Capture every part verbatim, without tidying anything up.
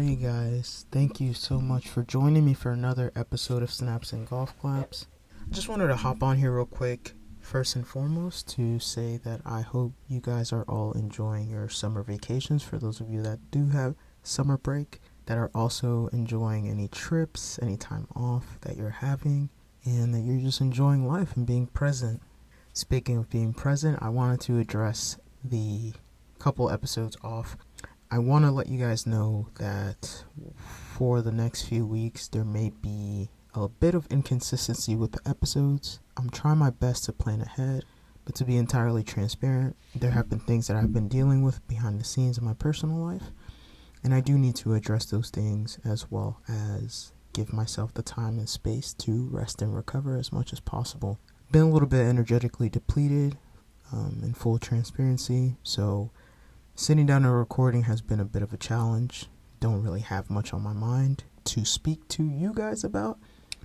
you guys? Thank you so much for joining me for another episode of Snaps and Golf Claps. I just wanted to hop on here real quick, first and foremost, to say that I hope you guys are all enjoying your summer vacations. For those of you that do have summer break, that are also enjoying any trips, any time off that you're having, and that you're just enjoying life and being present. Speaking of being present, I wanted to address the couple episodes off. I want to let you guys know that for the next few weeks, there may be a bit of inconsistency with the episodes. I'm trying my best to plan ahead, but to be entirely transparent, there have been things that I've been dealing with behind the scenes in my personal life, and I do need to address those things as well as give myself the time and space to rest and recover as much as possible. Been a little bit energetically depleted, um, in full transparency, so sitting down and recording has been a bit of a challenge. Don't really have much on my mind to speak to you guys about.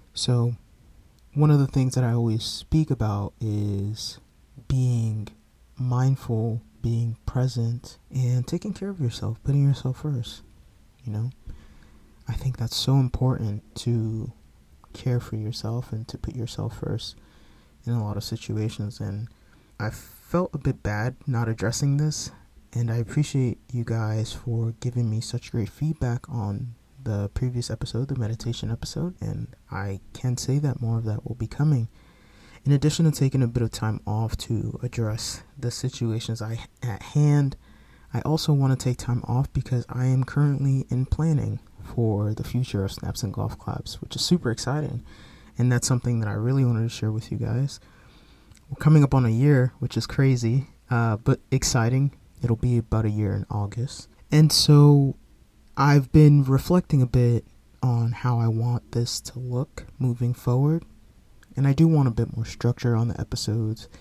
So one of the things that I always speak about is being mindful, being present, and taking care of yourself, putting yourself first. You know, I think that's so important to care for yourself and to put yourself first in a lot of situations. And I felt a bit bad not addressing this. And I appreciate you guys for giving me such great feedback on the previous episode, the meditation episode. And I can say that more of that will be coming. In addition to taking a bit of time off to address the situations I at hand, I also want to take time off because I am currently in planning for the future of Snaps and Golf Claps, which is super exciting. And that's something that I really wanted to share with you guys. We're coming up on a year, which is crazy, uh, but exciting. It'll be about a year in August. And so I've been reflecting a bit on how I want this to look moving forward. And I do want a bit more structure on the episodes,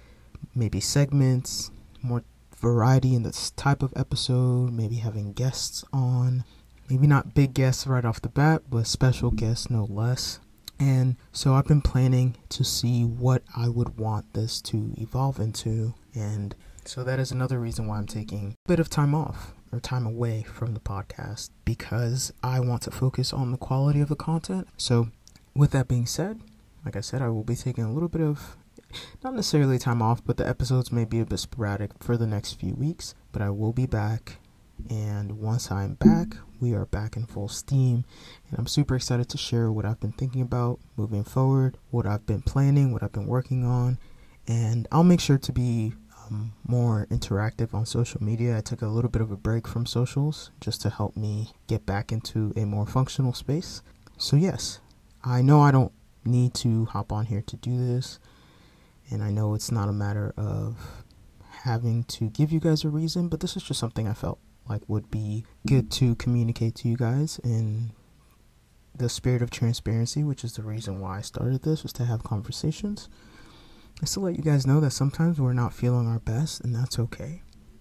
maybe segments, more variety in this type of episode, maybe having guests on, maybe not big guests right off the bat, but special guests no less. And so I've been planning to see what I would want this to evolve into, and so that is another reason why I'm taking a bit of time off or time away from the podcast, because I want to focus on the quality of the content. So with that being said, like I said, I will be taking a little bit of, not necessarily time off, but the episodes may be a bit sporadic for the next few weeks, but I will be back. And once I'm back, we are back in full steam. And I'm super excited to share what I've been thinking about moving forward, what I've been planning, what I've been working on. And I'll make sure to be um, more interactive on social media. I took a little bit of a break from socials just to help me get back into a more functional space. So yes, I know I don't need to hop on here to do this. And I know it's not a matter of having to give you guys a reason, but this is just something I felt like would be good to communicate to you guys in the spirit of transparency, which is the reason why I started this, was to have conversations. Just to let you guys know that sometimes we're not feeling our best, and that's okay.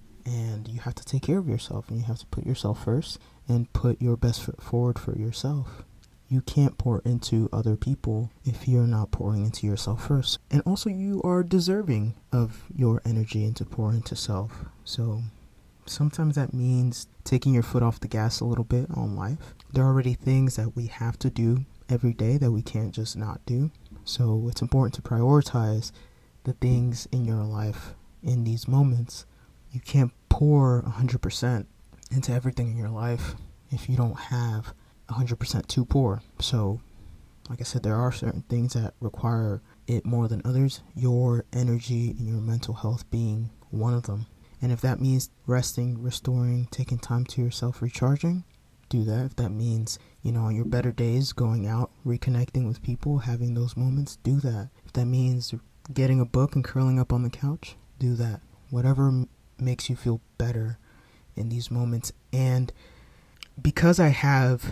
And you have to take care of yourself, and you have to put yourself first and put your best foot forward for yourself. You can't pour into other people if you're not pouring into yourself first. And also, you are deserving of your energy and to pour into self. So sometimes that means taking your foot off the gas a little bit on life. There are already things that we have to do every day that we can't just not do. So it's important to prioritize the things in your life in these moments. You can't pour one hundred percent into everything in your life if you don't have one hundred percent to pour. So, like I said, there are certain things that require it more than others. Your energy and your mental health being one of them. And if that means resting, restoring, taking time to yourself, recharging, do that. If that means, you know, on your better days, going out, reconnecting with people, having those moments, do that. If that means getting a book and curling up on the couch, do that. Whatever m- makes you feel better in these moments. And because I have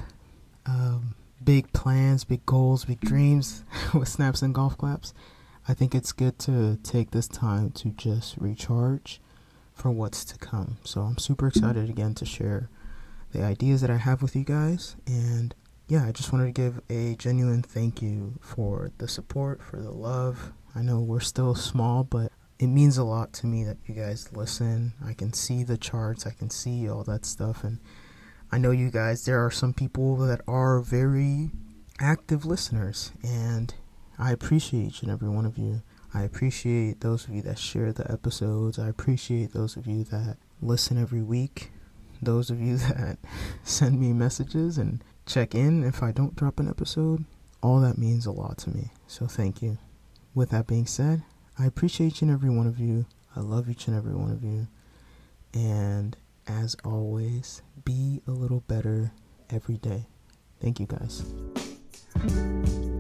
um, big plans, big goals, big dreams with Snaps and Golf Claps, I think it's good to take this time to just recharge for what's to come. So I'm super excited again to share the ideas that I have with you guys. And yeah, I just wanted to give a genuine thank you for the support, for the love. I know we're still small, but it means a lot to me that you guys listen. I can see the charts, I can see all that stuff, and I know you guys, there are some people that are very active listeners, and I appreciate each and every one of you. I appreciate those of you that share the episodes. I appreciate those of you that listen every week. Those of you that send me messages and check in if I don't drop an episode. All that means a lot to me. So thank you. With that being said, I appreciate each and every one of you. I love each and every one of you. And as always, be a little better every day. Thank you guys.